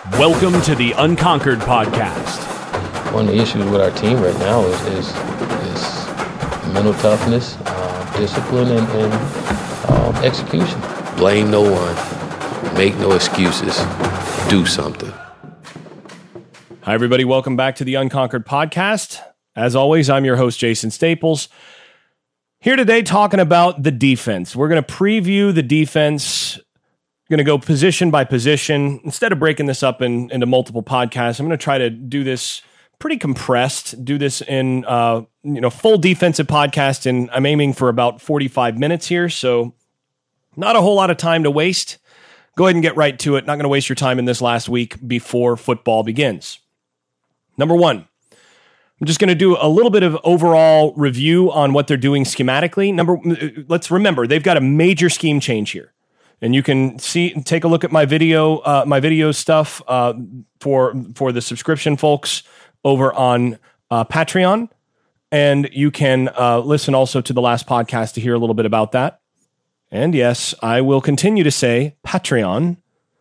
Welcome to the Unconquered Podcast. One of the issues with our team right now is mental toughness, discipline, and execution. Blame no one. Make no excuses. Do something. Hi, everybody. Welcome back to the Unconquered Podcast. As always, I'm your host, Jason Staples. Here today talking about the defense. We're going to preview the defense. Going to go position by position. Instead of breaking this up into multiple podcasts, I'm going to try to do this pretty compressed, do this in full defensive podcast, and I'm aiming for about 45 minutes here, so not a whole lot of time to waste. Go ahead and get right to it. Not going to waste your time in this last week before football begins. Number one, I'm just going to do a little bit of overall review on what they're doing schematically. Let's remember, they've got a major scheme change here. And you can take a look at my video stuff for the subscription folks over on Patreon, and you can listen also to the last podcast to hear a little bit about that. And yes, I will continue to say Patreon,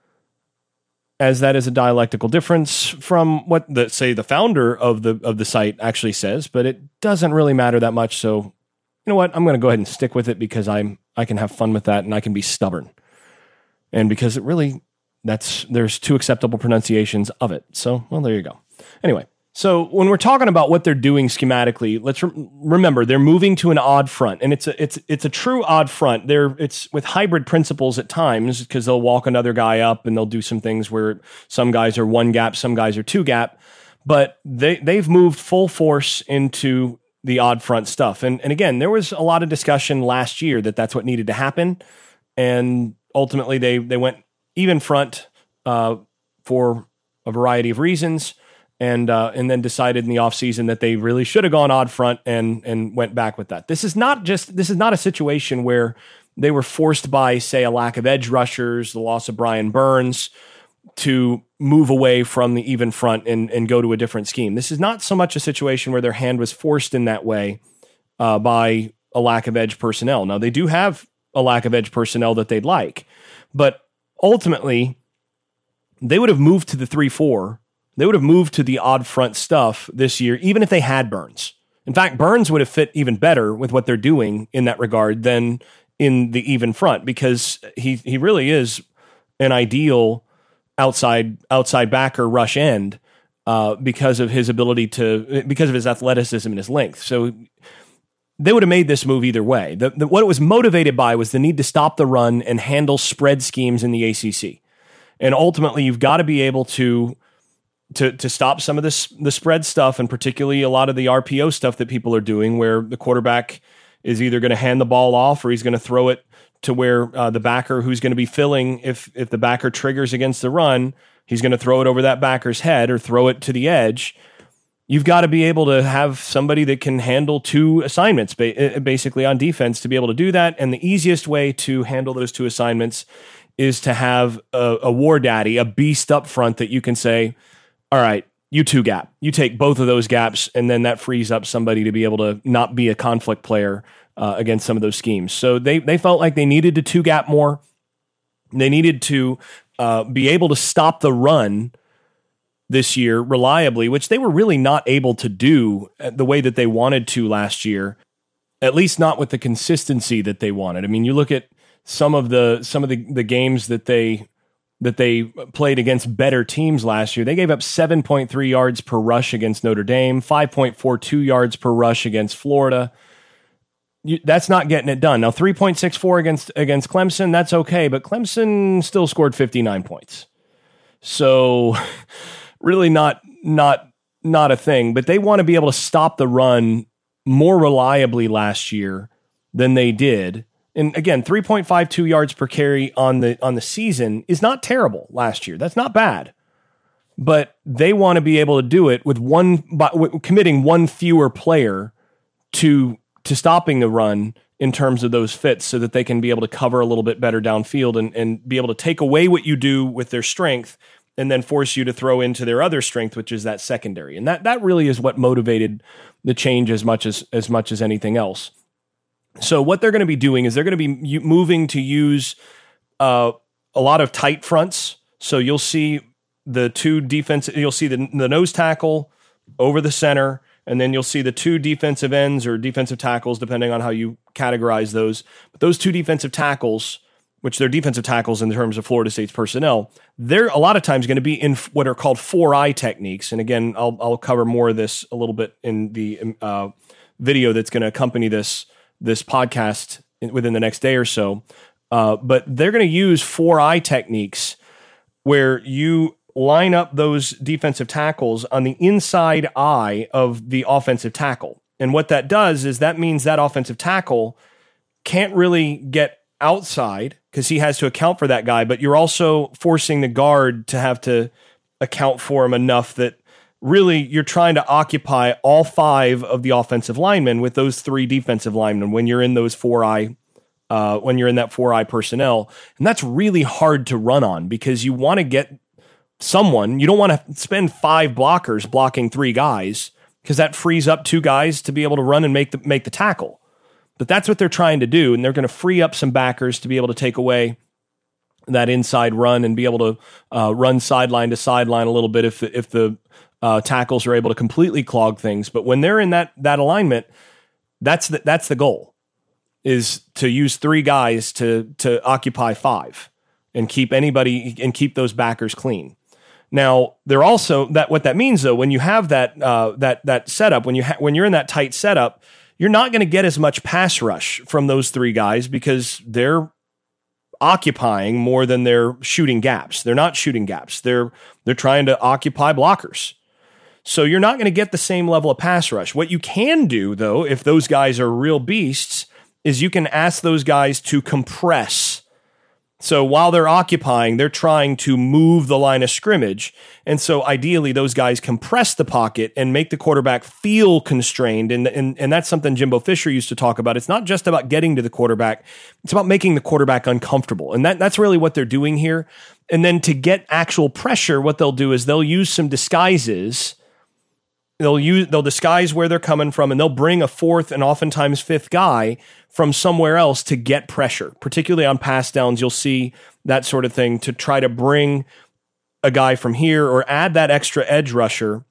as that is a dialectical difference from what the founder of the site actually says, but it doesn't really matter that much. So you know what? I'm going to go ahead and stick with it because I can have fun with that and I can be stubborn. And because there's two acceptable pronunciations of it. So, well, there you go. Anyway, so when we're talking about what they're doing schematically, let's remember they're moving to an odd front, and it's a true odd front. It's with hybrid principles at times because they'll walk another guy up and they'll do some things where some guys are one gap, some guys are two gap, but they've moved full force into the odd front stuff. And again, there was a lot of discussion last year that's what needed to happen, and ultimately, they went even front for a variety of reasons, and then decided in the offseason that they really should have gone odd front and went back with that. This is not a situation where they were forced by, say, a lack of edge rushers, the loss of Brian Burns, to move away from the even front and go to a different scheme. This is not so much a situation where their hand was forced in that way by a lack of edge personnel. Now, they do have a lack of edge personnel that they'd like. But ultimately, they would have moved to the 3-4. They would have moved to the odd front stuff this year, even if they had Burns. In fact, Burns would have fit even better with what they're doing in that regard than in the even front, because he really is an ideal outside backer rush end because of his because of his athleticism and his length. So they would have made this move either way. What it was motivated by was the need to stop the run and handle spread schemes in the ACC. And ultimately, you've got to be able to stop some of the spread stuff, and particularly a lot of the RPO stuff that people are doing, where the quarterback is either going to hand the ball off or he's going to throw it to where the backer who's going to be filling, if the backer triggers against the run, he's going to throw it over that backer's head or throw it to the edge. You've got to be able to have somebody that can handle two assignments basically on defense to be able to do that. And the easiest way to handle those two assignments is to have a war daddy, a beast up front that you can say, all right, you two gap. You take both of those gaps, and then that frees up somebody to be able to not be a conflict player against some of those schemes. So they felt like they needed to two gap more. They needed to be able to stop the run this year reliably, which they were really not able to do the way that they wanted to last year, at least not with the consistency that they wanted. I mean, you look at some of the games that they played against better teams last year. They gave up 7.3 yards per rush against Notre Dame, 5.42 yards per rush against Florida. That's not getting it done. Now, 3.64 against Clemson, that's okay, but Clemson still scored 59 points. So really not a thing, but they want to be able to stop the run more reliably last year than they did. And again, 3.52 yards per carry on the season is not terrible last year. That's not bad. But they want to be able to do it with committing one fewer player to stopping the run in terms of those fits, so that they can be able to cover a little bit better downfield and be able to take away what you do with their strength and then force you to throw into their other strength, which is that secondary. And that really is what motivated the change as much as anything else. So what they're going to be doing is they're going to be moving to use a lot of tight fronts. So you'll see the two defensive, you'll see the nose tackle over the center, and then you'll see the two defensive ends or defensive tackles, depending on how you categorize those. But those two defensive tackles, which they're defensive tackles in terms of Florida State's personnel, they're a lot of times going to be in what are called 4-eye techniques. And again, I'll cover more of this a little bit in the video that's going to accompany this podcast within the next day or so. But they're going to use 4-eye techniques where you line up those defensive tackles on the inside eye of the offensive tackle. And what that does is that means that offensive tackle can't really get outside because he has to account for that guy, but you're also forcing the guard to have to account for him enough that really you're trying to occupy all 5 of the offensive linemen with those 3 defensive linemen when you're in those 4-eye when you're in that 4-eye personnel. And that's really hard to run on because you want to get someone, you don't want to spend 5 blockers blocking 3 guys because that frees up 2 guys to be able to run and make the tackle. But that's what they're trying to do, and they're going to free up some backers to be able to take away that inside run and be able to run sideline to sideline a little bit if the tackles are able to completely clog things. But when they're in that alignment, that's the goal, is to use 3 guys to occupy 5 and keep those backers clean. Now, they're also what that means though, when you have that setup, when you're in that tight setup, you're not going to get as much pass rush from those 3 guys because they're occupying more than they're shooting gaps. They're not shooting gaps. They're trying to occupy blockers. So you're not going to get the same level of pass rush. What you can do, though, if those guys are real beasts, is you can ask those guys to compress. So while they're occupying, they're trying to move the line of scrimmage. And so ideally, those guys compress the pocket and make the quarterback feel constrained. And that's something Jimbo Fisher used to talk about. It's not just about getting to the quarterback. It's about making the quarterback uncomfortable. And that's really what they're doing here. And then to get actual pressure, what they'll do is they'll use some disguises. They'll disguise where they're coming from, and they'll bring a 4th and oftentimes 5th guy from somewhere else to get pressure. Particularly on pass downs, you'll see that sort of thing to try to bring a guy from here or add that extra edge rusher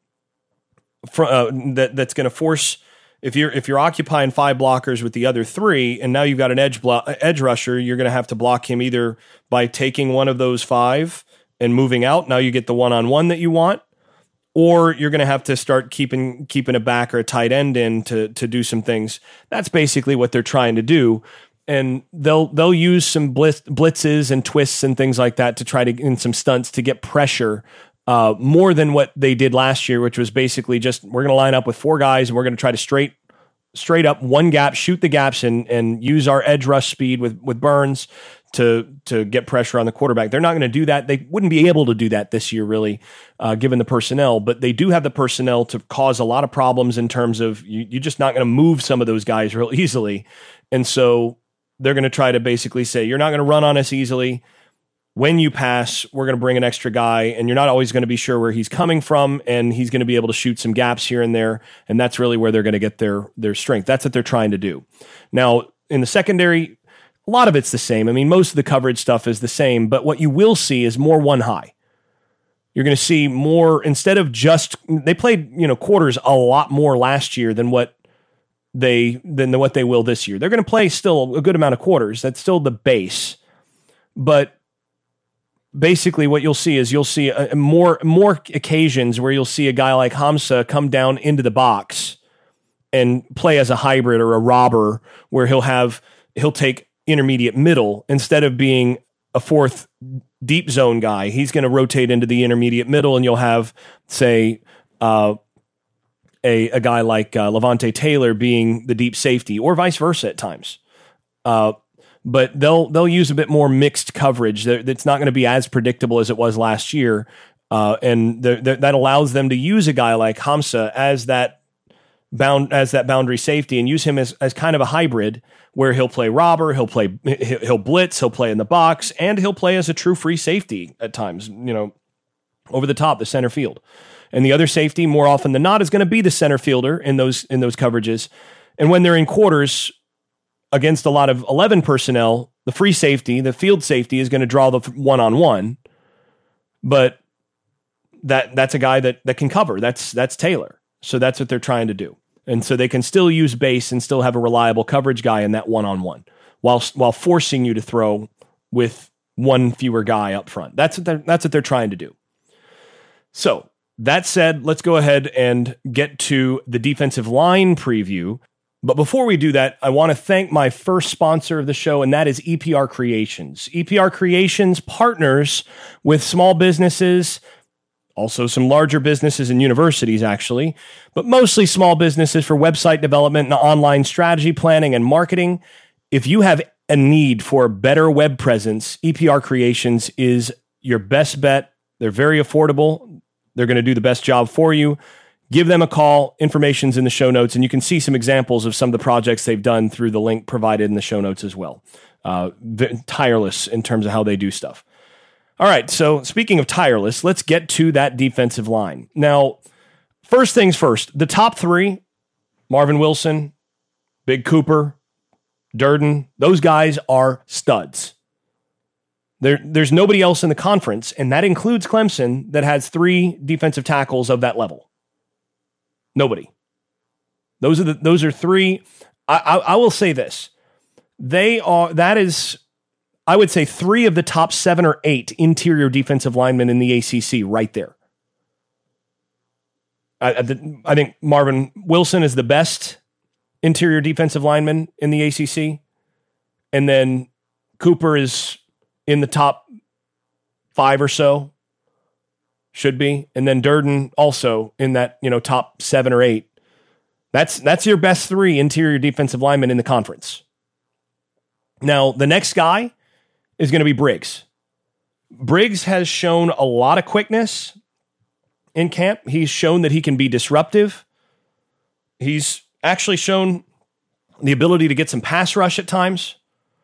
that's going to force. If you're occupying 5 blockers with the other 3, and now you've got an edge rusher, you're going to have to block him either by taking one of those 5 and moving out. Now you get the one-on-one that you want. Or you're going to have to start keeping a back or a tight end in to do some things. That's basically what they're trying to do. And they'll use some blitzes and twists and things like that to try to, in some stunts, to get pressure more than what they did last year, which was basically just, we're going to line up with 4 guys and we're going to try to straight up one gap, shoot the gaps and use our edge rush speed with Burns to get pressure on the quarterback. They're not going to do that. They wouldn't be able to do that this year, really, given the personnel, but they do have the personnel to cause a lot of problems in terms of you're just not going to move some of those guys real easily. And so they're going to try to basically say, you're not going to run on us easily. When you pass, we're going to bring an extra guy, and you're not always going to be sure where he's coming from, and he's going to be able to shoot some gaps here and there, and that's really where they're going to get their strength. That's what they're trying to do. Now, in the secondary, a lot of it's the same. I mean, most of the coverage stuff is the same, but what you will see is more one high. You're going to see more, instead of just, they played, quarters a lot more last year than what they will this year. They're going to play still a good amount of quarters. That's still the base. But basically what you'll see is more occasions where you'll see a guy like Hamsah come down into the box and play as a hybrid or a robber, where he'll take intermediate middle instead of being a 4th deep zone guy. He's going to rotate into the intermediate middle, and you'll have, say, a guy like Levante Taylor being the deep safety, or vice versa at times. But they'll use a bit more mixed coverage. It's not going to be as predictable as it was last year, and that allows them to use a guy like Hamsah as that boundary safety, and use him as kind of a hybrid, where he'll play robber, he'll blitz, he'll play in the box, and he'll play as a true free safety at times, over the top, the center field. And the other safety, more often than not, is going to be the center fielder in those coverages. And when they're in quarters against a lot of 11 personnel, the free safety, the field safety, is going to draw the one-on-one. But that's a guy that can cover. That's Taylor. So that's what they're trying to do. And so they can still use base and still have a reliable coverage guy in that one-on-one while forcing you to throw with one fewer guy up front. That's what they're trying to do. So that said, let's go ahead and get to the defensive line preview. But before we do that, I want to thank my first sponsor of the show, and that is EPR Creations. EPR Creations partners with small businesses, also some larger businesses and universities, actually, but mostly small businesses for website development and online strategy planning and marketing. If you have a need for better web presence, EPR Creations is your best bet. They're very affordable. They're going to do the best job for you. Give them a call. Information's in the show notes, and you can see some examples of some of the projects they've done through the link provided in the show notes as well. Tireless in terms of how they do stuff. All right, so speaking of tireless, let's get to that defensive line. Now, first things first, the top three, Marvin Wilson, Big Cooper, Durden, those guys are studs. There's nobody else in the conference, and that includes Clemson, that has 3 defensive tackles of that level. Nobody. Those are 3. I will say this. I would say 3 of the top 7 or 8 interior defensive linemen in the ACC right there. I think Marvin Wilson is the best interior defensive lineman in the ACC. And then Cooper is in the top 5 or so. Should be. And then Durden also in that, top 7 or 8. That's your best 3 interior defensive linemen in the conference. Now, the next guy is going to be Briggs. Briggs has shown a lot of quickness in camp. He's shown that he can be disruptive. He's actually shown the ability to get some pass rush at times.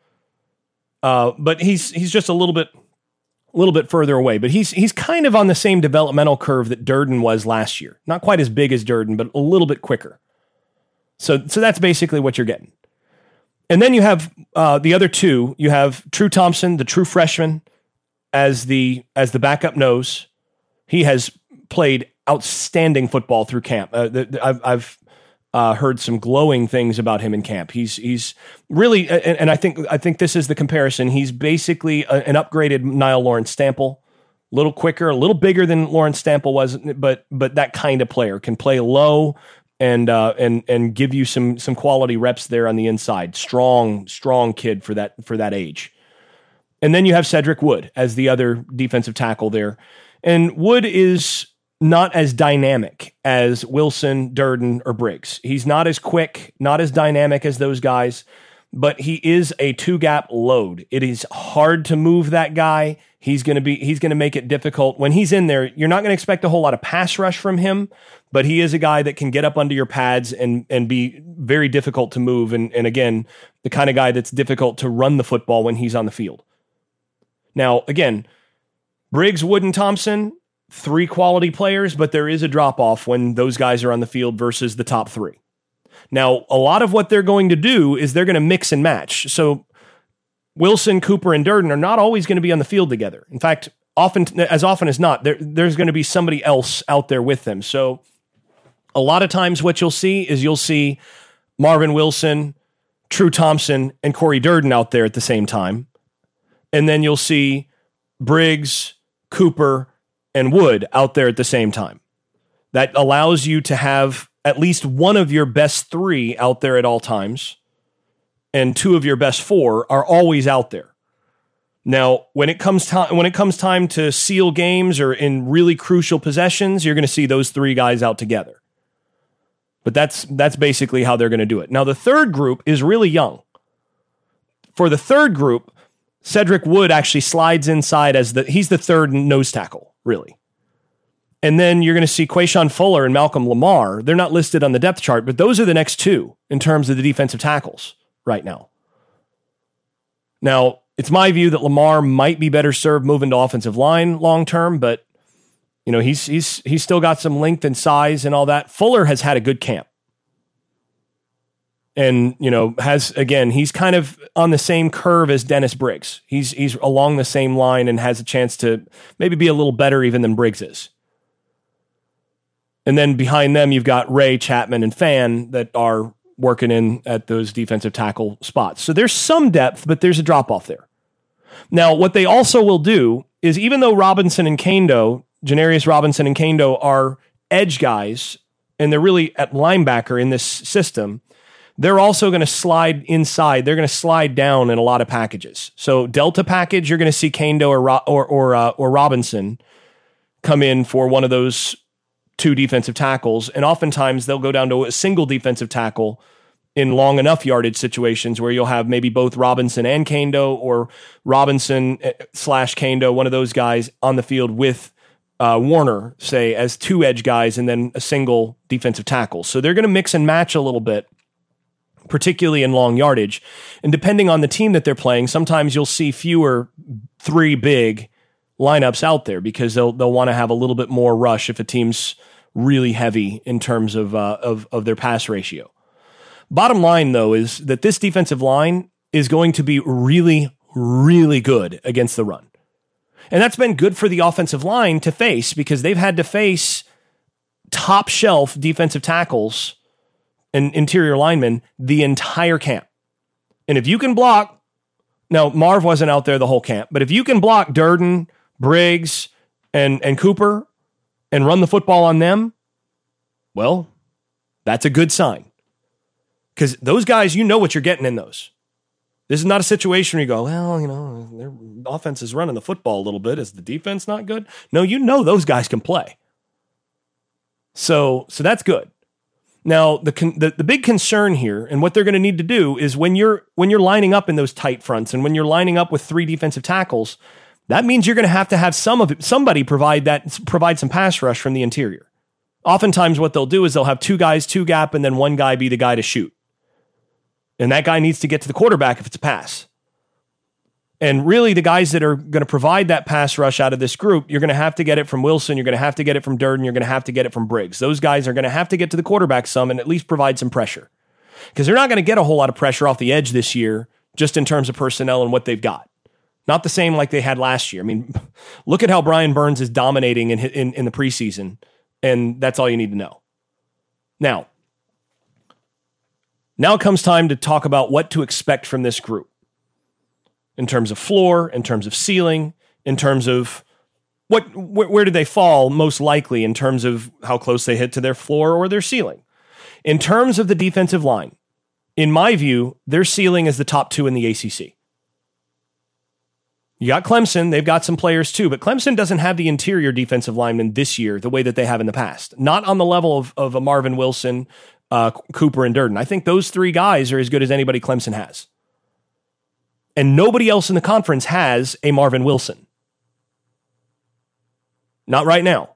But he's just a little bit further away. But he's kind of on the same developmental curve that Durden was last year. Not quite as big as Durden, but a little bit quicker. So that's basically what you're getting. And then you have the other 2. You have True Thompson, the true freshman, as the backup nose. He has played outstanding football through camp. I've heard some glowing things about him in camp. He's really, and I think this is the comparison. He's basically an upgraded Niall Lawrence Stample, a little quicker, a little bigger than Lawrence Stample was, but that kind of player can play low and give you some quality reps there on the inside. Strong kid for that age. And then you have Cedric Wood as the other defensive tackle there. And Wood is not as dynamic as Wilson, Durden, or Briggs. He's not as quick, not as dynamic as those guys, but he is a 2-gap load. It is hard to move that guy. He's going to make it difficult. When he's in there, you're not going to expect a whole lot of pass rush from him, but he is a guy that can get up under your pads and be very difficult to move. And again, the kind of guy that's difficult to run the football when he's on the field. Now, again, Briggs, Wood, and Thompson, 3 quality players, but there is a drop-off when those guys are on the field versus the top 3. Now, a lot of what they're going to do is they're going to mix and match. So Wilson, Cooper, and Durden are not always going to be on the field together. In fact, as often as not, there's going to be somebody else out there with them. So a lot of times what you'll see Marvin Wilson, True Thompson, and Corey Durden out there at the same time. And then you'll see Briggs, Cooper, and Wood out there at the same time. That allows you to have at least one of your best 3 out there at all times, and 2 of your best 4 are always out there. Now, when it comes time to seal games or in really crucial possessions, you're going to see those 3 guys out together. But that's basically how they're going to do it. Now, the third group is really young. For the third group, Cedric Wood actually slides inside he's the third nose tackle, really. And then you're going to see Quayshawn Fuller and Malcolm Lamar. They're not listed on the depth chart, but those are the next 2 in terms of the defensive tackles right now. Now, it's my view that Lamar might be better served moving to offensive line long term, but he's still got some length and size and all that. Fuller has had a good camp. And, he's kind of on the same curve as Dennis Briggs. He's along the same line and has a chance to maybe be a little better even than Briggs is. And then behind them, you've got Ray, Chapman, and Fan that are working in at those defensive tackle spots. So there's some depth, but there's a drop-off there. Now, what they also will do is, even though Robinson and Kendo, Janarius Robinson and Kendo, are edge guys, and they're really at linebacker in this system, they're also going to slide inside. They're going to slide down in a lot of packages. So Delta package, you're going to see Kendo or Robinson come in for one of those two defensive tackles, and oftentimes they'll go down to a single defensive tackle in long enough yardage situations where you'll have maybe both Robinson and Kendo, or Robinson / Kendo, one of those guys on the field with Warner, say, as two edge guys and then a single defensive tackle. So they're going to mix and match a little bit, particularly in long yardage. And depending on the team that they're playing, sometimes you'll see fewer three big lineups out there because they'll want to have a little bit more rush if a team's really heavy in terms of their pass ratio. Bottom line, though, is that this defensive line is going to be really, really good against the run. And that's been good for the offensive line to face because they've had to face top shelf defensive tackles and interior linemen the entire camp. And if you can block, now Marv wasn't out there the whole camp, but if you can block Durden, Briggs, and Cooper and run the football on them, well, that's a good sign. Because those guys, you know what you're getting in those. This is not a situation where you go, well, their offense is running the football a little bit. Is the defense not good? No, you know those guys can play. So that's good. Now, the big concern here, and what they're going to need to do, is when you're lining up in those tight fronts, and when you're lining up with three defensive tackles, that means you're going to have somebody provide some pass rush from the interior. Oftentimes, what they'll do is they'll have two guys, two gap, and then one guy be the guy to shoot. And that guy needs to get to the quarterback if it's a pass. And really, the guys that are going to provide that pass rush out of this group, you're going to have to get it from Wilson, you're going to have to get it from Durden, you're going to have to get it from Briggs. Those guys are going to have to get to the quarterback some and at least provide some pressure. Because they're not going to get a whole lot of pressure off the edge this year, just in terms of personnel and what they've got. Not the same like they had last year. I mean, look at how Brian Burns is dominating in the preseason, and that's all you need to know. Now it comes time to talk about what to expect from this group in terms of floor, in terms of ceiling, in terms of where do they fall most likely in terms of how close they hit to their floor or their ceiling. In terms of the defensive line, in my view, their ceiling is the top two in the ACC. You got Clemson, they've got some players too, but Clemson doesn't have the interior defensive linemen this year the way that they have in the past. Not on the level of a Marvin Wilson, Cooper, and Durden. I think those three guys are as good as anybody Clemson has. And nobody else in the conference has a Marvin Wilson. Not right now.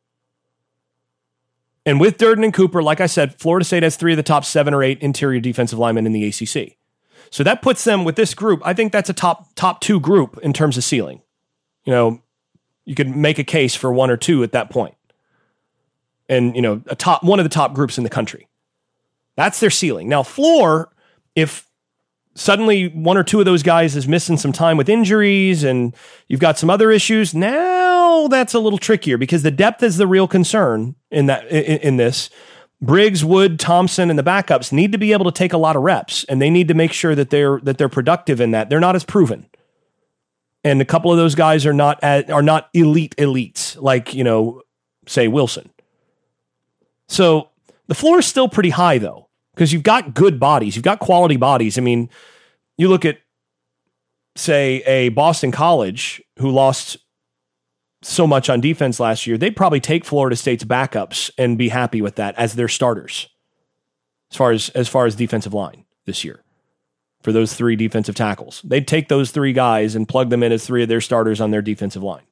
And with Durden and Cooper, like I said, Florida State has three of the top 7 or 8 interior defensive linemen in the ACC. So that puts them with this group. I think that's a top 2 group in terms of ceiling. You could make a case for 1 or 2 at that point. And, one of the top groups in the country. That's their ceiling. Now, floor, if suddenly 1 or 2 of those guys is missing some time with injuries and you've got some other issues, now that's a little trickier because the depth is the real concern in this. Briggs, Wood, Thompson, and the backups need to be able to take a lot of reps, and they need to make sure that they're productive in that. They're not as proven. And a couple of those guys are not elites like, say Wilson. So the floor is still pretty high though, because you've got good bodies. You've got quality bodies. I mean, you look at, say, a Boston College who lost so much on defense last year. They'd probably take Florida State's backups and be happy with that as their starters as far as defensive line this year for those 3 defensive tackles. They'd take those 3 guys and plug them in as 3 of their starters on their defensive line.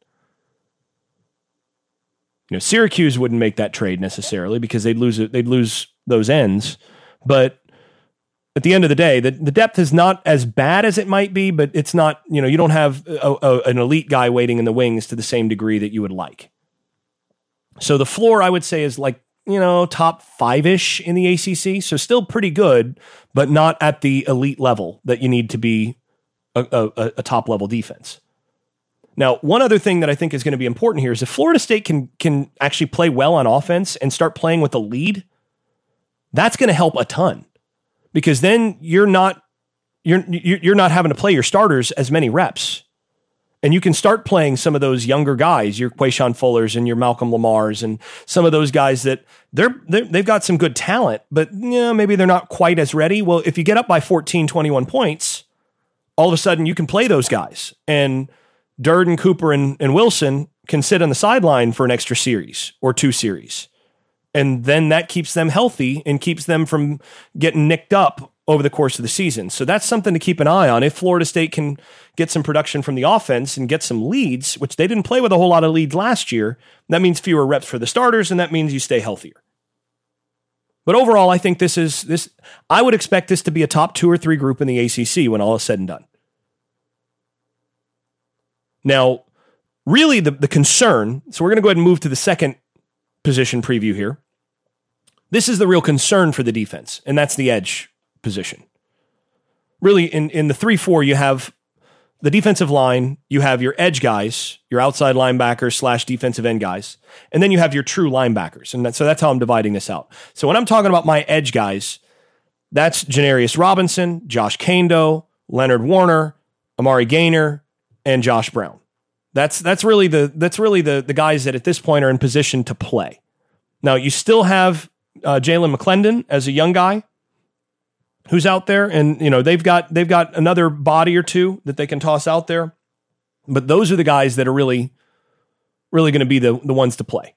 Syracuse wouldn't make that trade necessarily because they'd lose those ends. But at the end of the day, the depth is not as bad as it might be, but it's not, you don't have an elite guy waiting in the wings to the same degree that you would like. So the floor, I would say, is like, top 5-ish in the ACC. So still pretty good, but not at the elite level that you need to be a top level defense. Now, one other thing that I think is going to be important here is if Florida State can actually play well on offense and start playing with a lead, that's going to help a ton, because then you're not having to play your starters as many reps. And you can start playing some of those younger guys, your Quayshawn Fullers and your Malcolm Lamars, and some of those guys that they've got some good talent, but maybe they're not quite as ready. Well, if you get up by 14, 21 points, all of a sudden you can play those guys. And Durden, Cooper, and Wilson can sit on the sideline for an extra series or 2 series. And then that keeps them healthy and keeps them from getting nicked up over the course of the season. So that's something to keep an eye on. If Florida State can get some production from the offense and get some leads, which they didn't play with a whole lot of leads last year, that means fewer reps for the starters, and that means you stay healthier. But overall, I think I would expect this to be a top 2 or 3 group in the ACC when all is said and done. Now, really the concern, so we're going to go ahead and move to the second position preview here. This is the real concern for the defense, and that's the edge position. Really, in the 3-4, you have the defensive line, you have your edge guys, your outside linebackers / defensive end guys, and then you have your true linebackers. And so that's how I'm dividing this out. So when I'm talking about my edge guys, that's Janarius Robinson, Josh Kando, Leonard Warner, Amari Gaynor, and Josh Brown. That's really the guys that at this point are in position to play. Now you still have Jalen McClendon as a young guy who's out there, and they've got another body or two that they can toss out there. But those are the guys that are really going to be the ones to play.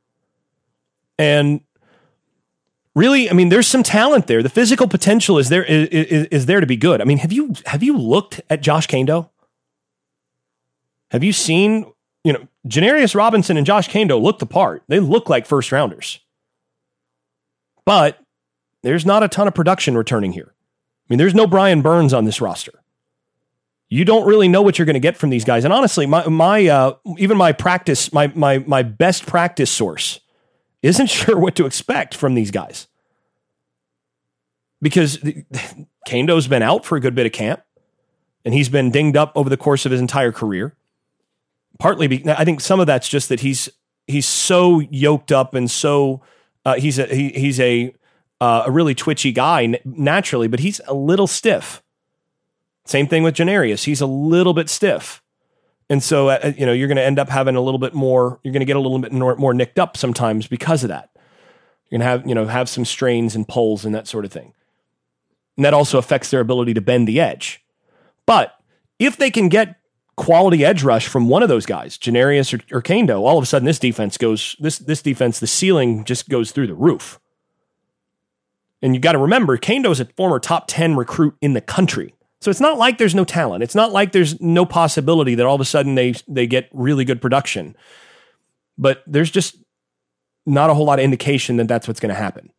And really, I mean, there's some talent there. The physical potential is there to be good. I mean, have you looked at Josh Kando? Have you seen, Janarius Robinson and Josh Kando look the part. They look like first rounders. But there's not a ton of production returning here. I mean, there's no Brian Burns on this roster. You don't really know what you're going to get from these guys. And honestly, my practice, my best practice source isn't sure what to expect from these guys. Because Kando's been out for a good bit of camp, and he's been dinged up over the course of his entire career. Partly, I think some of that's just that he's so yoked up and so he's a really twitchy guy naturally, but he's a little stiff. Same thing with Janarius. He's a little bit stiff. And so, you're going to end up having a little bit more, you're going to get a little bit more nicked up sometimes because of that. You're going to have some strains and pulls and that sort of thing. And that also affects their ability to bend the edge. But if they can get quality edge rush from one of those guys, Janarius or Kando, all of a sudden this defense, the ceiling just goes through the roof. And you've got to remember, Kando's a former top 10 recruit in the country. So it's not like there's no talent. It's not like there's no possibility that all of a sudden they get really good production. But there's just not a whole lot of indication that that's what's going to happen.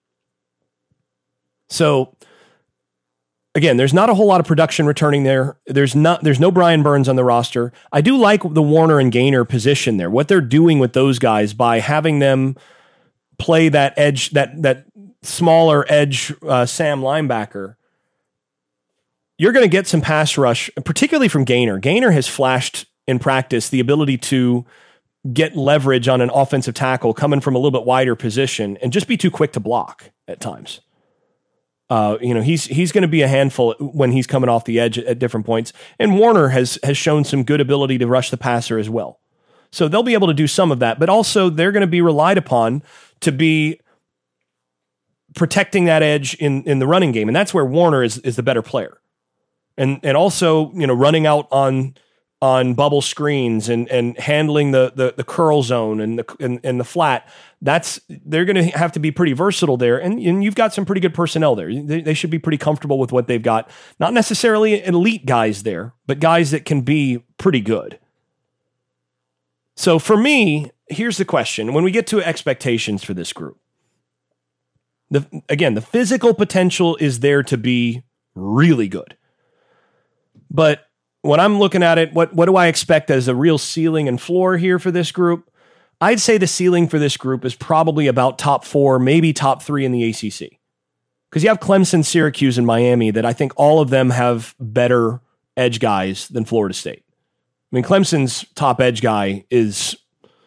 So again, there's not a whole lot of production returning there. There's no Brian Burns on the roster. I do like the Warner and Gaynor position there. What they're doing with those guys by having them play that edge, that smaller edge Sam linebacker, you're going to get some pass rush, particularly from Gaynor. Gaynor has flashed in practice the ability to get leverage on an offensive tackle coming from a little bit wider position and just be too quick to block at times. He's going to be a handful when he's coming off the edge at different points. And Warner has shown some good ability to rush the passer as well. So they'll be able to do some of that, but also they're going to be relied upon to be protecting that edge in the running game. And that's where Warner is the better player. And also, running out on bubble screens and handling the curl zone and the flat. They're going to have to be pretty versatile there. And you've got some pretty good personnel there. They should be pretty comfortable with what they've got. Not necessarily elite guys there, but guys that can be pretty good. So for me, here's the question. When we get to expectations for this group, the physical potential is there to be really good. But when I'm looking at it, what do I expect as a real ceiling and floor here for this group? I'd say the ceiling for this group is probably about top 4, maybe top 3 in the ACC. Because you have Clemson, Syracuse, and Miami that I think all of them have better edge guys than Florida State. I mean, Clemson's top edge guy is,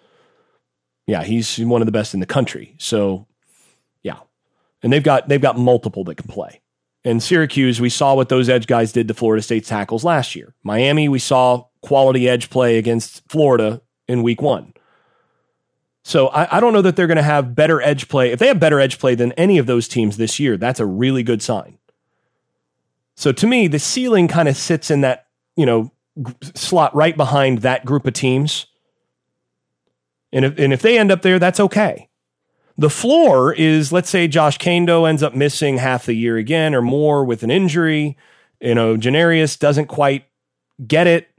he's one of the best in the country. So, yeah. And they've got multiple that can play. And Syracuse, we saw what those edge guys did to Florida State's tackles last year. Miami, we saw quality edge play against Florida in week 1. So I don't know that they're going to have better edge play. If they have better edge play than any of those teams this year, that's a really good sign. So to me, the ceiling kind of sits in that, slot right behind that group of teams. And if they end up there, that's okay. The floor is, let's say Josh Kando ends up missing half the year again or more with an injury. Janarius doesn't quite get it.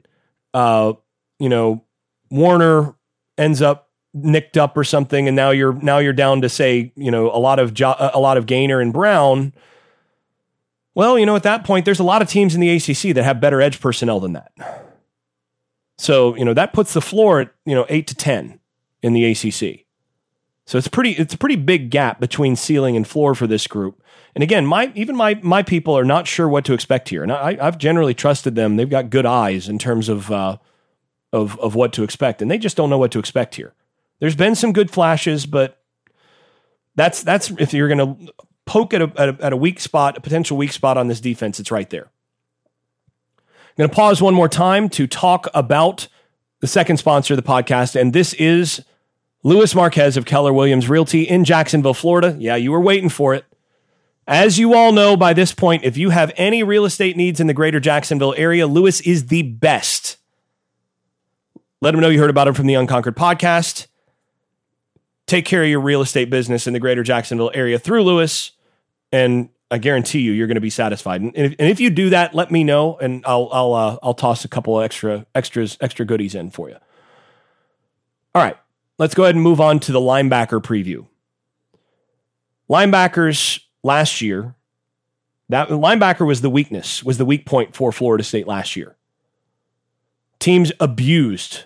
Warner ends up nicked up or something, and now you're down to say, a lot of Gainer and Brown. Well, at that point, there's a lot of teams in the ACC that have better edge personnel than that. So, that puts the floor at, 8 to 10 in the ACC. So it's a pretty big gap between ceiling and floor for this group. And again, my people are not sure what to expect here. And I've generally trusted them. They've got good eyes in terms of what to expect, and they just don't know what to expect here. There's been some good flashes, but that's if you're going to poke at a weak spot, a potential weak spot on this defense, it's right there. I'm going to pause one more time to talk about the second sponsor of the podcast, and this is Luis Marquez of Keller Williams Realty in Jacksonville, Florida. Yeah, you were waiting for it. As you all know by this point, if you have any real estate needs in the greater Jacksonville area, Luis is the best. Let him know you heard about him from the Unconquered podcast. Take care of your real estate business in the greater Jacksonville area through Luis, and I guarantee you're going to be satisfied. And if you do that, let me know, and I'll toss a couple of extra goodies in for you. All right, let's go ahead and move on to the linebacker preview. Linebackers last year, that linebacker was the weak point for Florida State last year. Teams abused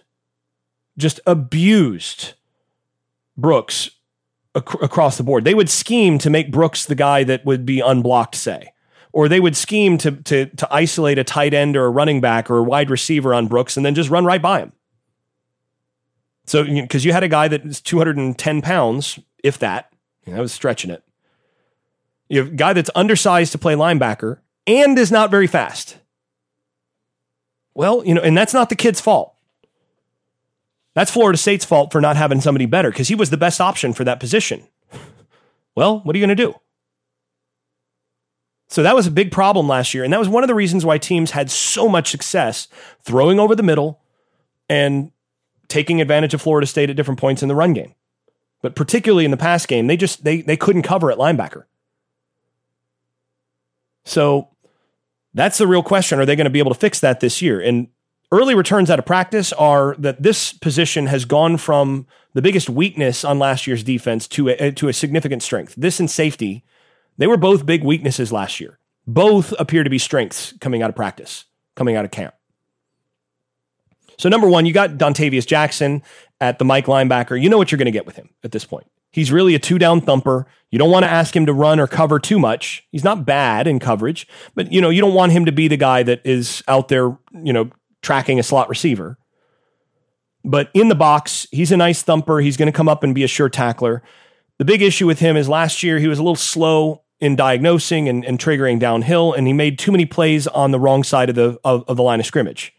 Brooks across the board. They would scheme to make Brooks the guy that would be unblocked, say, or they would scheme to isolate a tight end or a running back or a wide receiver on Brooks and then just run right by him. So, because you had a guy that is 210 pounds, if that, that was stretching it. You have a guy that's undersized to play linebacker and is not very fast. Well, and that's not the kid's fault. That's Florida State's fault for not having somebody better because he was the best option for that position. Well, what are you going to do? So that was a big problem last year, and that was one of the reasons why teams had so much success throwing over the middle and taking advantage of Florida State at different points in the run game. But particularly in the pass game, they couldn't cover at linebacker. So that's the real question. Are they going to be able to fix that this year? And early returns out of practice are that this position has gone from the biggest weakness on last year's defense to a significant strength. This and safety, they were both big weaknesses last year. Both appear to be strengths coming out of practice, coming out of camp. So number one, you got Dontavius Jackson at the Mike linebacker. You know what you're going to get with him at this point. He's really a two-down thumper. You don't want to ask him to run or cover too much. He's not bad in coverage, but you don't want him to be the guy that is out there, tracking a slot receiver. But in the box, he's a nice thumper. He's going to come up and be a sure tackler. The big issue with him is last year he was a little slow in diagnosing and triggering downhill, and he made too many plays on the wrong side of the line of scrimmage.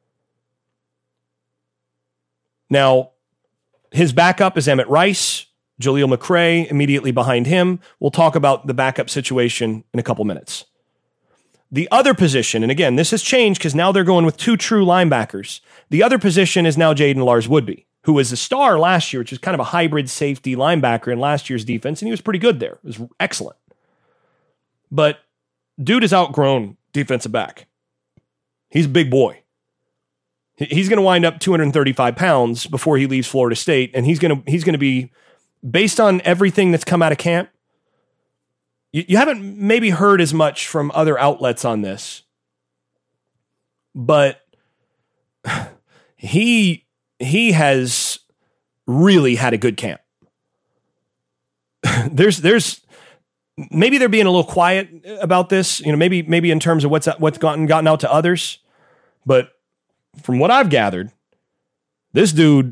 Now, his backup is Emmett Rice, Jaleel McRae immediately behind him. We'll talk about the backup situation in a couple minutes. The other position, and again, this has changed because now they're going with two true linebackers. The other position is now Jaden Lars-Woodby, who was a star last year, which is kind of a hybrid safety linebacker in last year's defense, and he was pretty good there. It was excellent. But dude is outgrown defensive back. He's a big boy. He's going to wind up 235 pounds before he leaves Florida State, and he's going to be, based on everything that's come out of camp, you haven't maybe heard as much from other outlets on this, but he has really had a good camp. There's maybe they're being a little quiet about this, maybe in terms of what's gotten out to others, but from what I've gathered, this dude,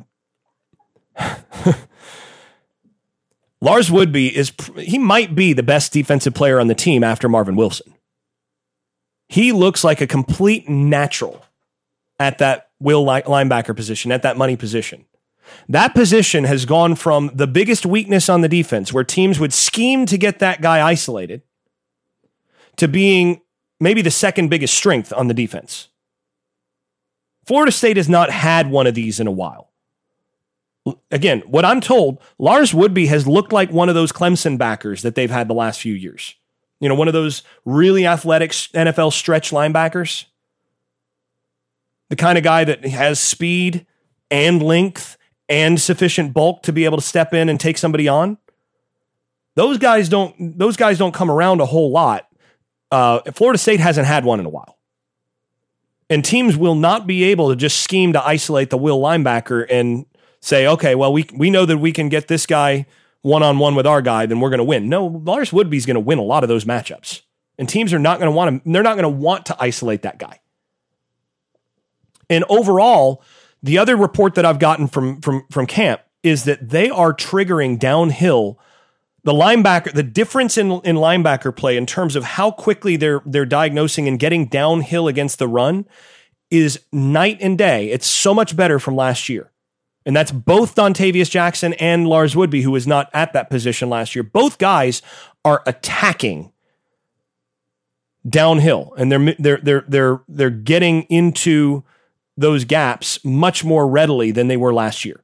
Lars Woodby, he might be the best defensive player on the team after Marvin Wilson. He looks like a complete natural at that will linebacker position, at that money position. That position has gone from the biggest weakness on the defense, where teams would scheme to get that guy isolated, to being maybe the second biggest strength on the defense. Florida State has not had one of these in a while. Again, what I'm told, Lars Woodby has looked like one of those Clemson backers that they've had the last few years. You know, one of those really athletic NFL stretch linebackers. The kind of guy that has speed and length and sufficient bulk to be able to step in and take somebody on. Those guys don't come around a whole lot. Florida State hasn't had one in a while. And teams will not be able to just scheme to isolate the will linebacker and say, okay, well, we know that we can get this guy one-on-one with our guy, then we're going to win. No, Lars Woodby's going to win a lot of those matchups. And teams are not going to want to, they're not going to want to isolate that guy. And overall, the other report that I've gotten from camp is that they are triggering downhill the linebacker, the difference in linebacker play in terms of how quickly they're diagnosing and getting downhill against the run is night and day. It's so much better from last year. And that's both Dontavius Jackson and Lars Woodby, who was not at that position last year. Both guys are attacking downhill, and they're getting into those gaps much more readily than they were last year.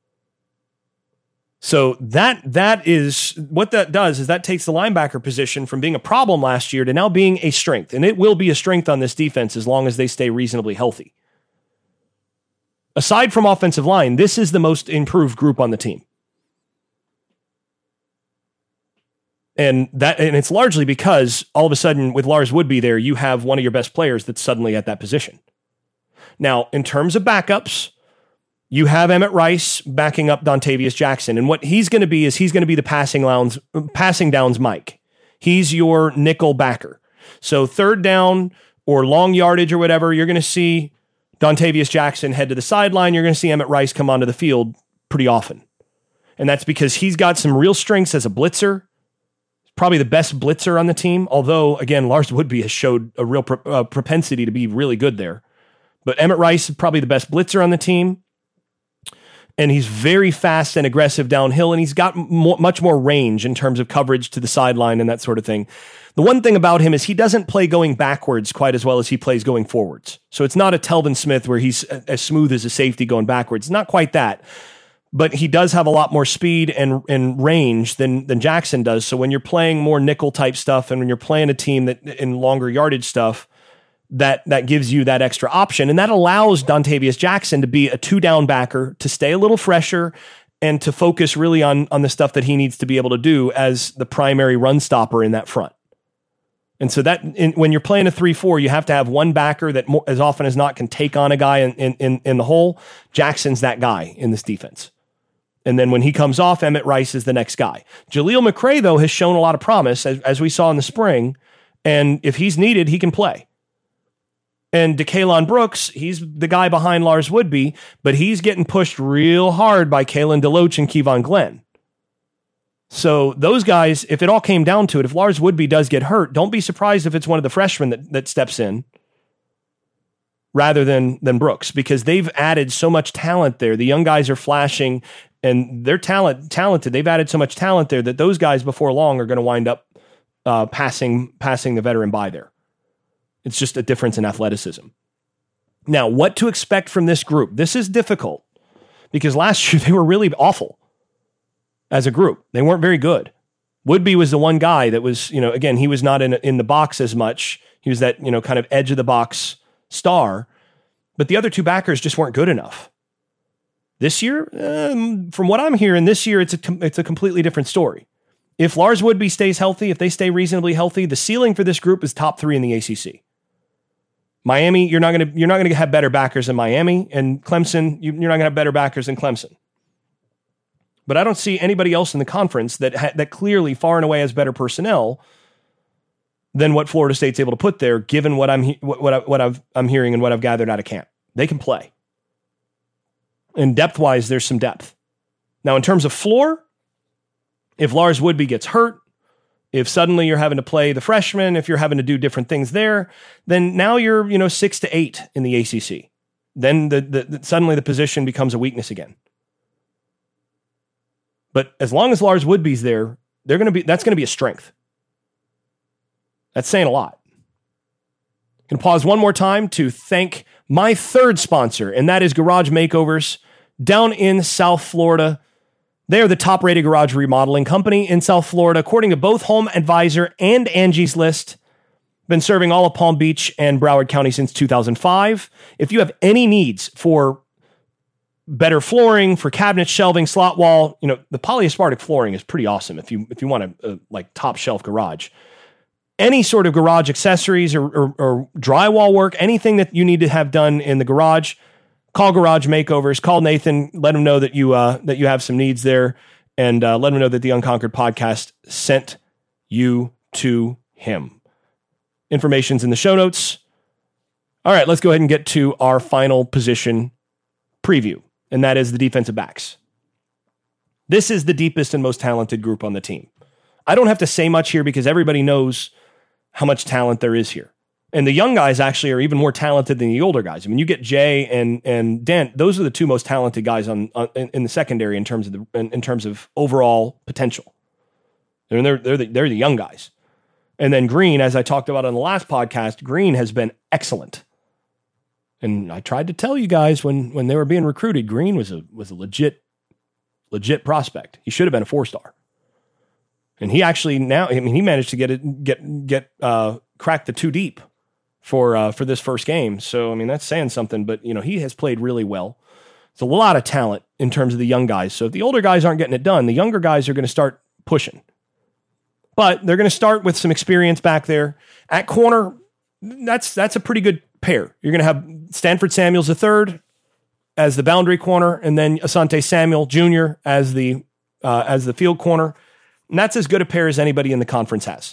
So that is what that does, is that takes the linebacker position from being a problem last year to now being a strength. And it will be a strength on this defense as long as they stay reasonably healthy. Aside from offensive line, this is the most improved group on the team. And it's largely because all of a sudden with Lars Woodby there, you have one of your best players that's suddenly at that position. Now, in terms of backups, you have Emmett Rice backing up Dontavius Jackson. And what he's going to be is he's going to be the passing downs Mike. He's your nickel backer. So third down or long yardage or whatever, you're going to see Dontavius Jackson head to the sideline. You're going to see Emmett Rice come onto the field pretty often. And that's because he's got some real strengths as a blitzer. Probably the best blitzer on the team. Although, again, Lars Woodby has showed a real propensity to be really good there. But Emmett Rice is probably the best blitzer on the team. And he's very fast and aggressive downhill, and he's got much more range in terms of coverage to the sideline and that sort of thing. The one thing about him is he doesn't play going backwards quite as well as he plays going forwards. So it's not a Telvin Smith where he's as smooth as a safety going backwards. Not quite that. But he does have a lot more speed and range than Jackson does. So when you're playing more nickel type stuff and when you're playing a team that in longer yardage stuff, that gives you that extra option. And that allows Dontavius Jackson to be a 2-down backer, to stay a little fresher, and to focus really on the stuff that he needs to be able to do as the primary run stopper in that front. And so when you're playing a 3-4, you have to have one backer that as often as not can take on a guy in the hole. Jackson's that guy in this defense. And then when he comes off, Emmett Rice is the next guy. Jaleel McRae, though, has shown a lot of promise, as we saw in the spring. And if he's needed, he can play. And DeKalon Brooks, he's the guy behind Lars Woodby, but he's getting pushed real hard by Kalen DeLoach and Kevon Glenn. So those guys, if it all came down to it, if Lars Woodby does get hurt, don't be surprised if it's one of the freshmen that steps in rather than Brooks, because they've added so much talent there. The young guys are flashing, and they're talented. They've added so much talent there that those guys before long are going to wind up passing the veteran by there. It's just a difference in athleticism. Now, what to expect from this group? This is difficult because last year they were really awful as a group. They weren't very good. Woodby was the one guy that was, again, he was not in the box as much. He was that, kind of edge of the box star, but the other two backers just weren't good enough. This year, from what I'm hearing, this year it's a completely different story. If Lars Woodby stays healthy, if they stay reasonably healthy, the ceiling for this group is top 3 in the ACC. Miami, you're not going to have better backers than Miami, and Clemson, you're not going to have better backers than Clemson. But I don't see anybody else in the conference that clearly far and away has better personnel than what Florida State's able to put there, given what I'm hearing and what I've gathered out of camp. they can play. And depth-wise, there's some depth. Now, in terms of floor, if Lars Woodby gets hurt, if suddenly you're having to play the freshman, if you're having to do different things there, then now you're 6 to 8 in the ACC. Then suddenly the position becomes a weakness again. But as long as Lars Woodby's there, that's going to be a strength. That's saying a lot. I'm going to pause one more time to thank my third sponsor, and that is Garage Makeovers down in South Florida. They are the top-rated garage remodeling company in South Florida, according to both Home Advisor and Angie's List. Been serving all of Palm Beach and Broward County since 2005. If you have any needs for better flooring, for cabinet shelving, slot wall, the polyaspartic flooring is pretty awesome if you want a top shelf garage. Any sort of garage accessories or drywall work, anything that you need to have done in the garage, call Garage Makeovers. Call Nathan. Let him know that you have some needs there, and let him know that the Unconquered Podcast sent you to him. Information's in the show notes. All right, let's go ahead and get to our final position preview, and that is the defensive backs. This is the deepest and most talented group on the team. I don't have to say much here because everybody knows how much talent there is here. And the young guys actually are even more talented than the older guys. I mean, you get Jay and Dent; those are the two most talented guys in the secondary in terms of overall potential. They're the young guys. And then Green, as I talked about on the last podcast, Green has been excellent. And I tried to tell you guys when they were being recruited, Green was a legit prospect. He should have been a 4-star. And he actually he managed to crack the 2 deep for this first game. So, that's saying something, but he has played really well. It's a lot of talent in terms of the young guys. So if the older guys aren't getting it done, the younger guys are going to start pushing. But they're going to start with some experience back there. At corner, that's a pretty good pair. You're going to have Stanford Samuels III as the boundary corner, and then Asante Samuel Jr. as the field corner. And that's as good a pair as anybody in the conference has.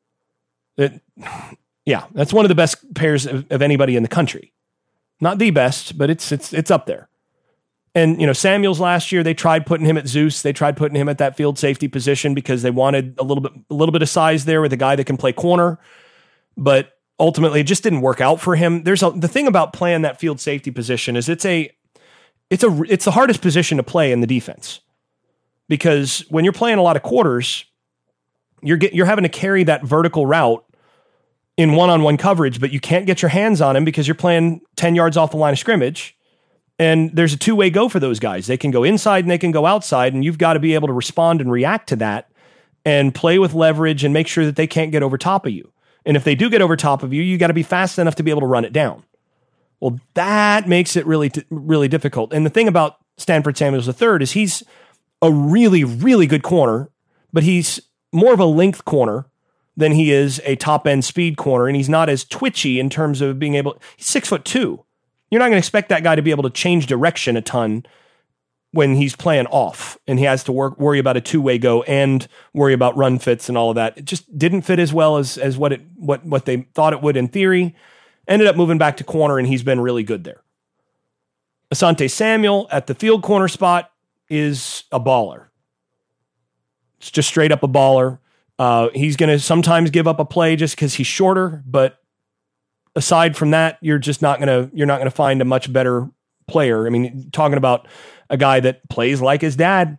That's one of the best pairs of anybody in the country. Not the best, but it's up there. And, Samuels last year, they tried putting him at Zeus. They tried putting him at that field safety position because they wanted a little bit of size there with a guy that can play corner. But ultimately, it just didn't work out for him. The thing about playing that field safety position is it's the hardest position to play in the defense. Because when you're playing a lot of quarters, you're having to carry that vertical route in one-on-one coverage, but you can't get your hands on him because you're playing 10 yards off the line of scrimmage. And there's a two-way go for those guys. They can go inside and they can go outside, and you've got to be able to respond and react to that and play with leverage and make sure that they can't get over top of you. And if they do get over top of you, you got to be fast enough to be able to run it down. Well, that makes it really, really difficult. And the thing about Stanford Samuels III is he's a really, really good corner, but he's more of a length corner than he is a top-end speed corner, and he's not as twitchy in terms of being able... He's 6'2". You're not going to expect that guy to be able to change direction a ton when he's playing off, and he has to worry about a two-way go and worry about run fits and all of that. It just didn't fit as well as what they thought it would in theory. Ended up moving back to corner, and he's been really good there. Asante Samuel at the field corner spot is a baller. It's just straight up a baller. He's going to sometimes give up a play just because he's shorter, but aside from that, you're not going to find a much better player. Talking about a guy that plays like his dad.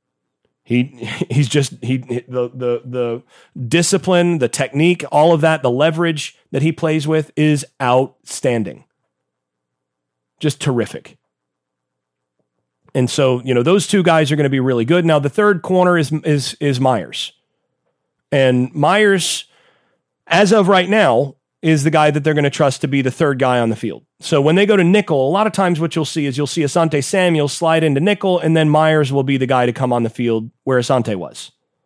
The discipline, the technique, all of that, the leverage that he plays with is outstanding. Just terrific. And so, those two guys are going to be really good. Now, the third corner is Myers. And Myers, as of right now, is the guy that they're going to trust to be the third guy on the field. So when they go to nickel, a lot of times what you'll see Asante Samuel slide into nickel, and then Myers will be the guy to come on the field where Asante was.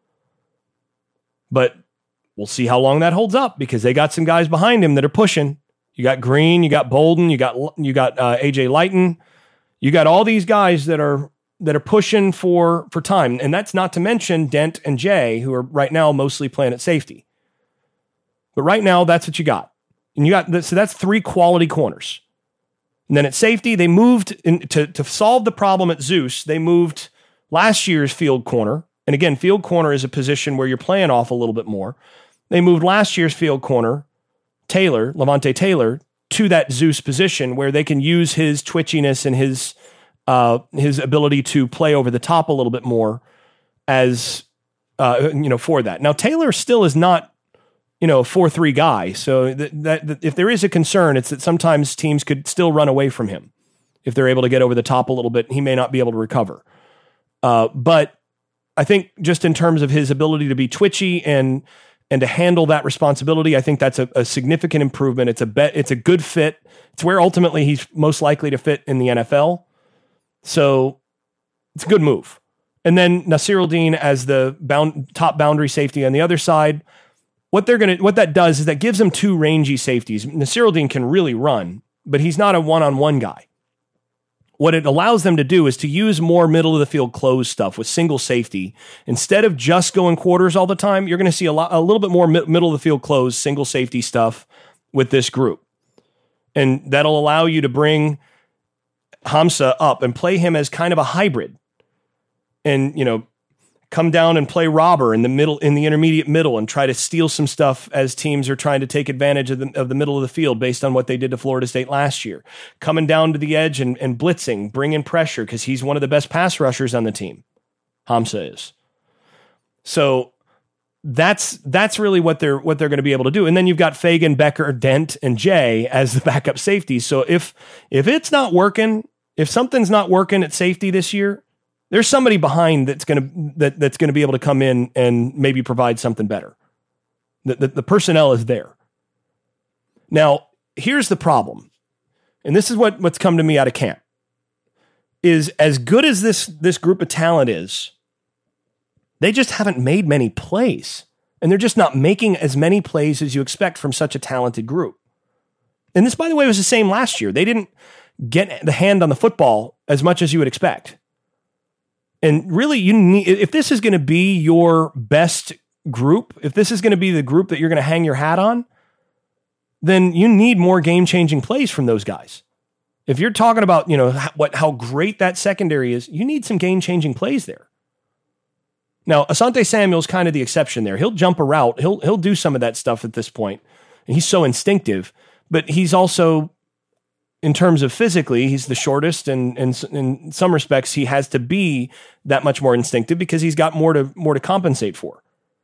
But we'll see how long that holds up because they got some guys behind him that are pushing. You got Green, you got Bolden, you got AJ Lighton. You got all these guys that are pushing for time. And that's not to mention Dent and Jay, who are right now mostly playing at safety. But right now, that's what you got. And so that's 3 quality corners. And then at safety, they moved to solve the problem at Zeus. They moved last year's field corner. And again, field corner is a position where you're playing off a little bit more. They moved last year's field corner, Levante Taylor, to that Zeus position where they can use his twitchiness and his ability to play over the top a little bit more as, for that. Now, Taylor still is not, a 4-3 guy. So that if there is a concern, it's that sometimes teams could still run away from him. If they're able to get over the top a little bit, he may not be able to recover. But I think just in terms of his ability to be twitchy and to handle that responsibility, I think that's a significant improvement. It's a good fit. It's where ultimately he's most likely to fit in the NFL. So it's a good move. And then Nasir Al-Din as the top boundary safety on the other side. What that does is that gives them two rangy safeties. Nasir Al-Din can really run, but he's not a one-on-one guy. What it allows them to do is to use more middle of the field close stuff with single safety. Instead of just going quarters all the time, you're going to see a little bit more middle of the field close, single safety stuff with this group. And that'll allow you to bring Hamza up and play him as kind of a hybrid. And, come down and play robber in the intermediate middle and try to steal some stuff as teams are trying to take advantage of the middle of the field based on what they did to Florida State last year. Coming down to the edge and blitzing, bringing pressure because he's one of the best pass rushers on the team. Hamza is. So that's really what they're going to be able to do. And then you've got Fagan, Becker, Dent, and Jay as the backup safeties. So if it's not working, if something's not working at safety this year, there's somebody behind that's going to be able to come in and maybe provide something better. The personnel is there. Now, here's the problem, and this is what's come to me out of camp, is as good as this group of talent is, they just haven't made many plays, and they're just not making as many plays as you expect from such a talented group. And this, by the way, was the same last year. They didn't get the hand on the football as much as you would expect. And really, if this is going to be your best group, if this is going to be the group that you're going to hang your hat on, then you need more game-changing plays from those guys. If you're talking about, how great that secondary is, you need some game-changing plays there. Now, Asante Samuel's kind of the exception there. He'll jump a route. He'll do some of that stuff at this point. And he's so instinctive, but he's also, in terms of physically, he's the shortest, and in some respects, he has to be that much more instinctive because he's got more to compensate for.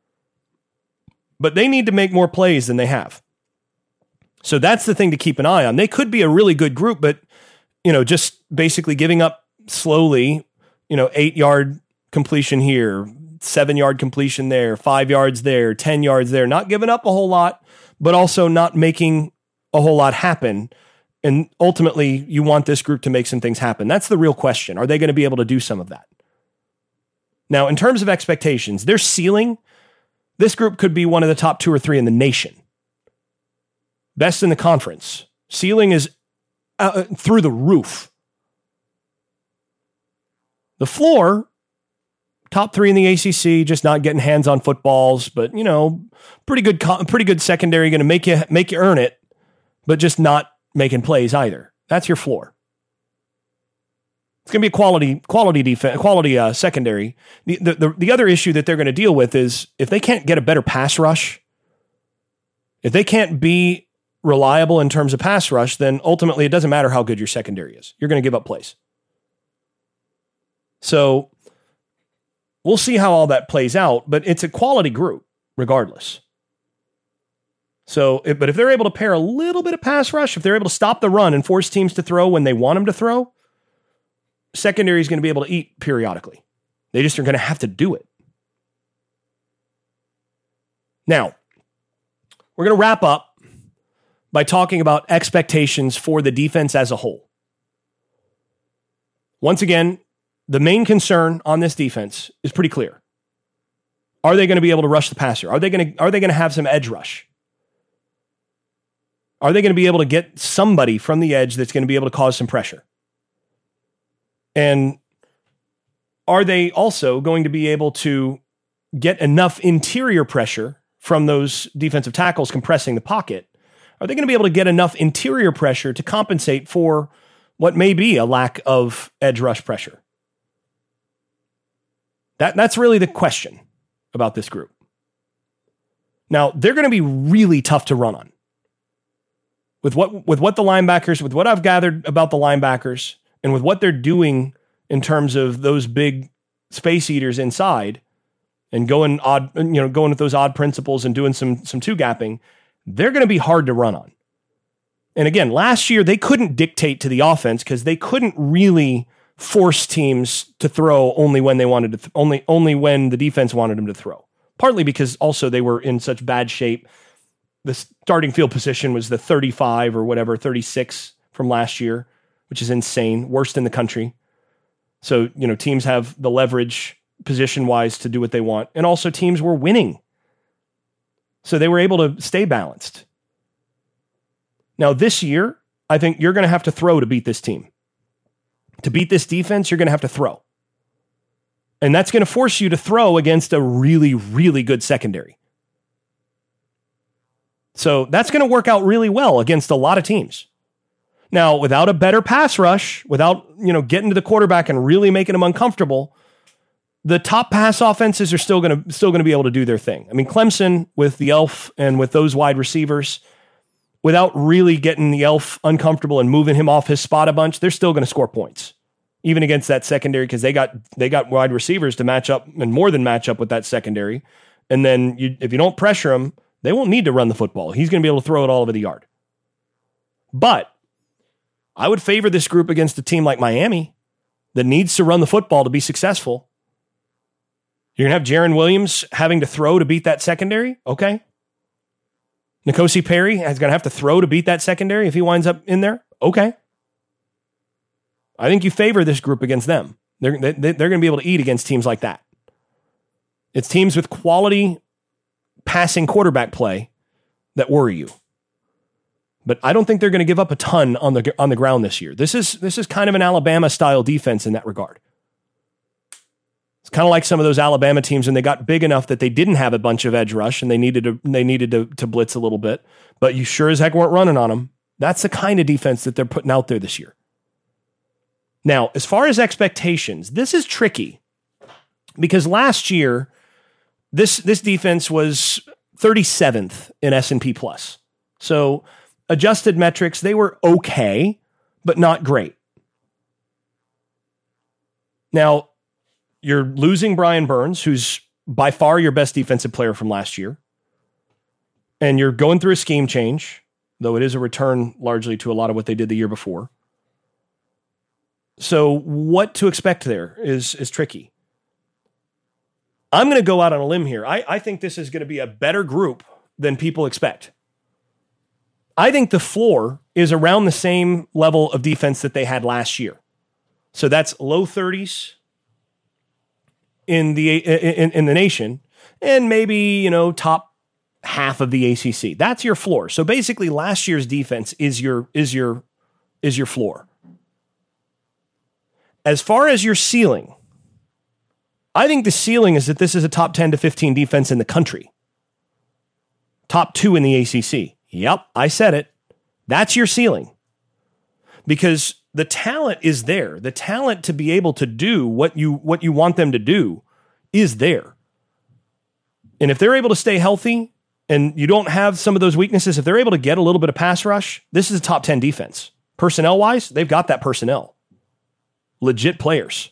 But they need to make more plays than they have. So that's the thing to keep an eye on. They could be a really good group, but just basically giving up slowly, 8-yard completion here, 7-yard completion there, 5 yards there, 10 yards there, not giving up a whole lot, but also not making a whole lot happen. And ultimately, you want this group to make some things happen. That's the real question. Are they going to be able to do some of that? Now, in terms of expectations, their ceiling, this group could be one of the top 2 or 3 in the nation. Best in the conference. Ceiling is through the roof. The floor, top 3 in the ACC, just not getting hands on footballs, but pretty good secondary, going to make you earn it, but just not making plays either. That's your floor. It's going to be a quality defense, quality secondary. The other issue that they're going to deal with is if they can't get a better pass rush, if they can't be reliable in terms of pass rush, then ultimately it doesn't matter how good your secondary is. You're going to give up plays. So we'll see how all that plays out, but it's a quality group regardless. So, but if they're able to pair a little bit of pass rush, if they're able to stop the run and force teams to throw when they want them to throw, secondary is going to be able to eat periodically. They just are going to have to do it. Now, we're going to wrap up by talking about expectations for the defense as a whole. Once again, the main concern on this defense is pretty clear. Are they going to be able to rush the passer? Are they going to have some edge rush? Are they going to be able to get somebody from the edge that's going to be able to cause some pressure? And are they also going to be able to get enough interior pressure from those defensive tackles compressing the pocket? Are they going to be able to get enough interior pressure to compensate for what may be a lack of edge rush pressure? That's really the question about this group. Now, they're going to be really tough to run on. With what the linebackers, with what I've gathered about the linebackers, and with what they're doing in terms of those big space eaters inside, and going with those odd principles and doing some two gapping, they're going to be hard to run on. And again, last year they couldn't dictate to the offense because they couldn't really force teams to throw only when they wanted to, only when the defense wanted them to throw. Partly because also they were in such bad shape. The starting field position was the 35 or whatever, 36 from last year, which is insane, worst in the country. So, teams have the leverage position-wise to do what they want. And also teams were winning. So they were able to stay balanced. Now this year, I think you're going to have to throw to beat this team. To beat this defense, you're going to have to throw. And that's going to force you to throw against a really, really good secondary. So that's going to work out really well against a lot of teams. Now, without a better pass rush, without, getting to the quarterback and really making him uncomfortable, the top pass offenses are still going to be able to do their thing. I mean, Clemson with the Elf and with those wide receivers, without really getting the Elf uncomfortable and moving him off his spot a bunch, they're still going to score points, even against that secondary, because they got wide receivers to match up and more than match up with that secondary. And then if you don't pressure him, they won't need to run the football. He's going to be able to throw it all over the yard. But I would favor this group against a team like Miami that needs to run the football to be successful. You're going to have Jaron Williams having to throw to beat that secondary? Okay. N'Kosi Perry is going to have to throw to beat that secondary if he winds up in there? Okay. I think you favor this group against them. They're going to be able to eat against teams like that. It's teams with quality passing quarterback play that worry you. But I don't think they're going to give up a ton on the ground this year. This is kind of an Alabama style defense in that regard. It's kind of like some of those Alabama teams when they got big enough that they didn't have a bunch of edge rush and they needed to blitz a little bit, but you sure as heck weren't running on them. That's the kind of defense that they're putting out there this year. Now, as far as expectations, this is tricky because last year this defense was 37th in S&P Plus. So adjusted metrics, they were okay, but not great. Now, you're losing Brian Burns, who's by far your best defensive player from last year. And you're going through a scheme change, though it is a return largely to a lot of what they did the year before. So what to expect there is tricky. I'm going to go out on a limb here. I think this is going to be a better group than people expect. I think the floor is around the same level of defense that they had last year. So that's low 30s in the nation, and maybe, top half of the ACC. That's your floor. So basically last year's defense is your floor. As far as your ceiling, I think the ceiling is that this is a top 10 to 15 defense in the country. Top 2 in the ACC. Yep, I said it. That's your ceiling. Because the talent is there. The talent to be able to do what you want them to do is there. And if they're able to stay healthy and you don't have some of those weaknesses, if they're able to get a little bit of pass rush, this is a top 10 defense. Personnel-wise, they've got that personnel. Legit players.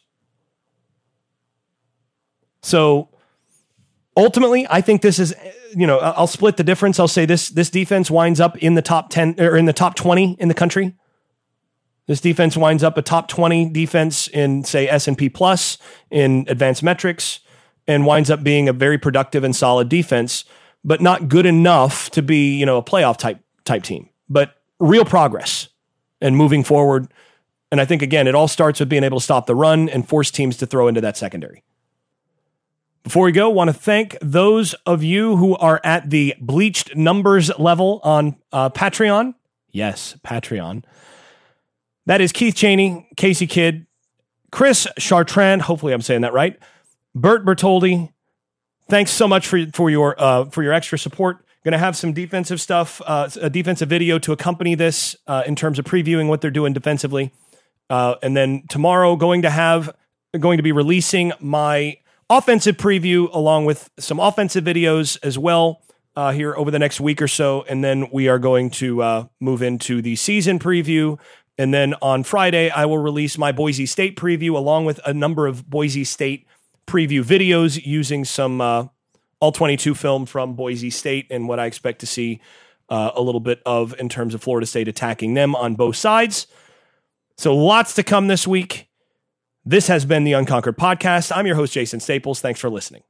So ultimately, I think this is, I'll split the difference. I'll say this defense winds up in the top 10 or in the top 20 in the country. This defense winds up a top 20 defense in, say, S&P Plus in advanced metrics, and winds up being a very productive and solid defense, but not good enough to be, a playoff type team. But real progress and moving forward. And I think, again, it all starts with being able to stop the run and force teams to throw into that secondary. Before we go, I want to thank those of you who are at the bleached numbers level on Patreon. Yes, Patreon. That is Keith Cheney, Casey Kidd, Chris Chartrand, hopefully I'm saying that right, Bert Bertoldi. Thanks so much for your extra support. Going to have some defensive stuff, a defensive video to accompany this in terms of previewing what they're doing defensively. And then tomorrow going to be releasing my offensive preview along with some offensive videos as well here over the next week or so. And then we are going to move into the season preview. And then on Friday, I will release my Boise State preview along with a number of Boise State preview videos using some All-22 film from Boise State and what I expect to see a little bit of in terms of Florida State attacking them on both sides. So lots to come this week. This has been the Unconquered Podcast. I'm your host, Jason Staples. Thanks for listening.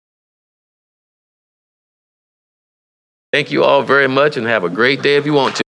Thank you all very much and have a great day if you want to.